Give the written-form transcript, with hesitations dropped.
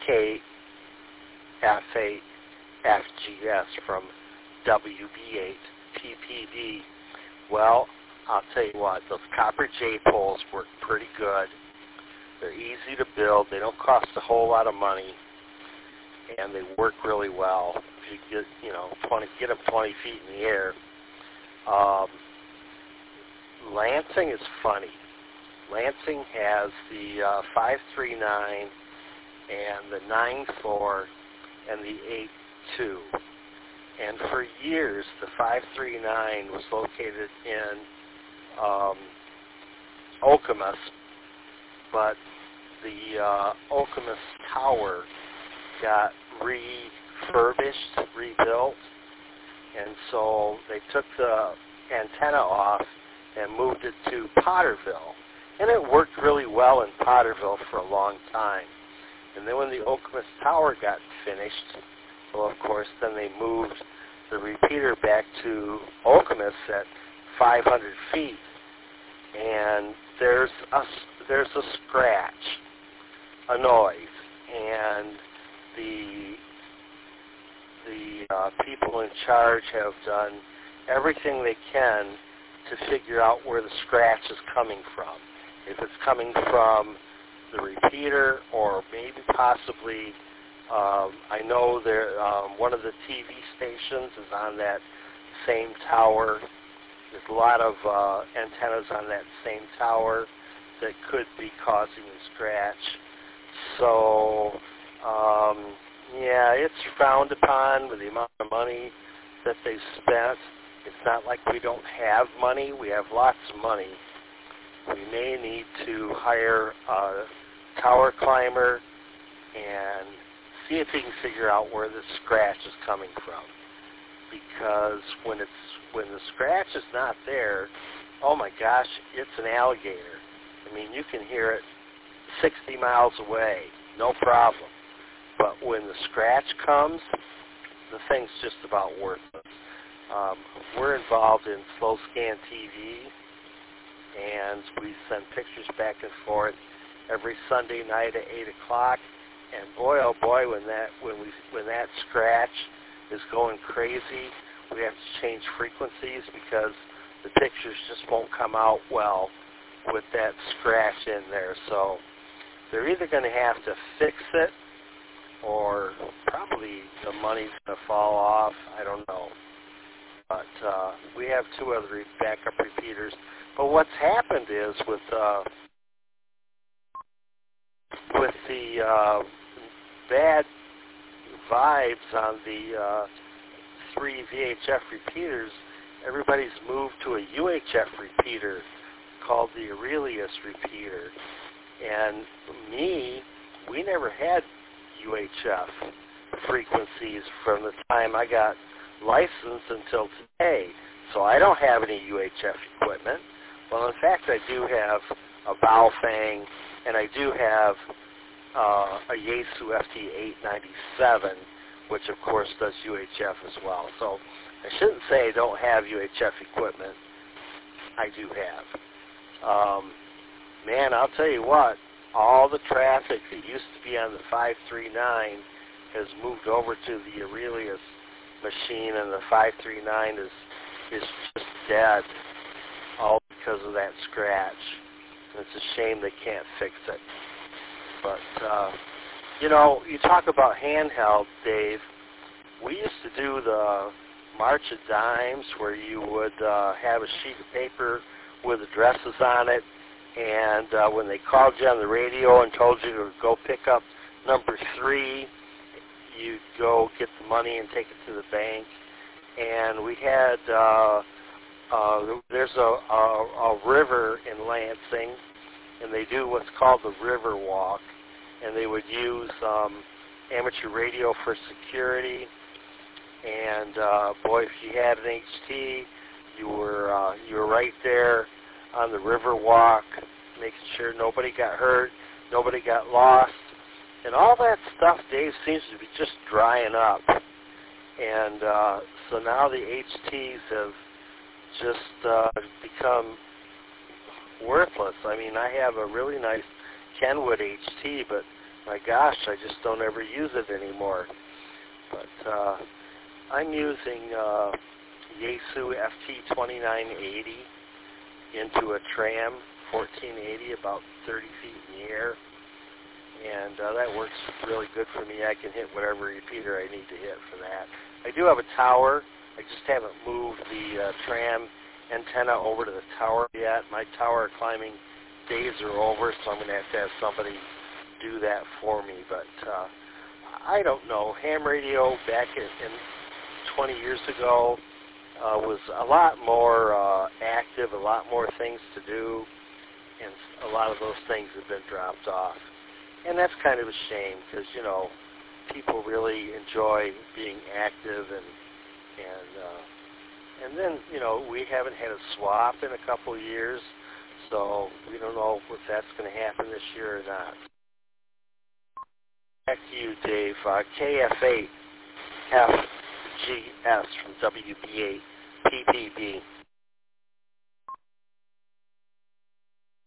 KFAFGS from WB8 TPD. Well, I'll tell you what, those copper J poles work pretty good. They're easy to build. They don't cost a whole lot of money, and they work really well. If you get, get them 20 feet in the air. Lansing is funny. Lansing has the 539 and the 94 and the 82. And for years, the 539 was located in Okemos, but the Okemos Tower got refurbished, rebuilt, and so they took the antenna off and moved it to Potterville. And it worked really well in Potterville for a long time. And then when the Okemos Tower got finished, well, of course, then they moved the repeater back to Okemos at 500 feet. And there's a scratch, a noise, and the people in charge have done everything they can to figure out where the scratch is coming from. If it's coming from the repeater or maybe possibly, I know there one of the TV stations is on that same tower. There's a lot of antennas on that same tower that could be causing the scratch. So, yeah, it's frowned upon with the amount of money that they've spent. It's not like we don't have money. We have lots of money. We may need to hire a tower climber and see if he can figure out where the scratch is coming from. Because when the scratch is not there, oh my gosh, it's an alligator. I mean, you can hear it 60 miles away, no problem. But when the scratch comes, the thing's just about worthless. We're involved in Slow Scan TV, and we send pictures back and forth every Sunday night at 8 o'clock. And boy, oh boy, when that scratch is going crazy, we have to change frequencies because the pictures just won't come out well with that scratch in there. So they're either going to have to fix it or probably the money's going to fall off. I don't know. But we have two other backup repeaters. But what's happened is with the bad vibes on the 3 VHF repeaters, everybody's moved to a UHF repeater called the Aurelius repeater. And we never had UHF frequencies from the time I got licensed until today. So I don't have any UHF equipment. Well, in fact, I do have a Baofeng, and I do have a Yaesu FT897, which of course does UHF as well. So I shouldn't say I don't have UHF equipment. I do have. Man, I'll tell you what, all the traffic that used to be on the 539 has moved over to the Aurelius machine, and the 539 is just dead, all because of that scratch. And it's a shame they can't fix it. But, you talk about handheld, Dave. We used to do the March of Dimes where you would have a sheet of paper with addresses on it, and when they called you on the radio and told you to go pick up number 3, you'd go get the money and take it to the bank. And we had, there's a river in Lansing, and they do what's called the River Walk, and they would use amateur radio for security. And boy, if you had an HT, you were right there on the River Walk, making sure nobody got hurt, nobody got lost. And all that stuff, Dave, seems to be just drying up. And so now the HTs have just become worthless. I mean, I have a really nice Kenwood HT, but my gosh, I just don't ever use it anymore. But I'm using Yaesu FT2980 into a Tram 1480, about 30 feet in the air. And that works really good for me. I can hit whatever repeater I need to hit for that. I do have a tower. I just haven't moved the Tram antenna over to the tower yet. My tower climbing days are over, so I'm going to have somebody do that for me. But I don't know. Ham radio back in 20 years ago was a lot more active, a lot more things to do, and a lot of those things have been dropped off. And that's kind of a shame because, you know, people really enjoy being active and then, you know, we haven't had a swap in a couple of years, so we don't know if that's going to happen this year or not. Back to you, Dave. KF8FGS from WB8 PPB.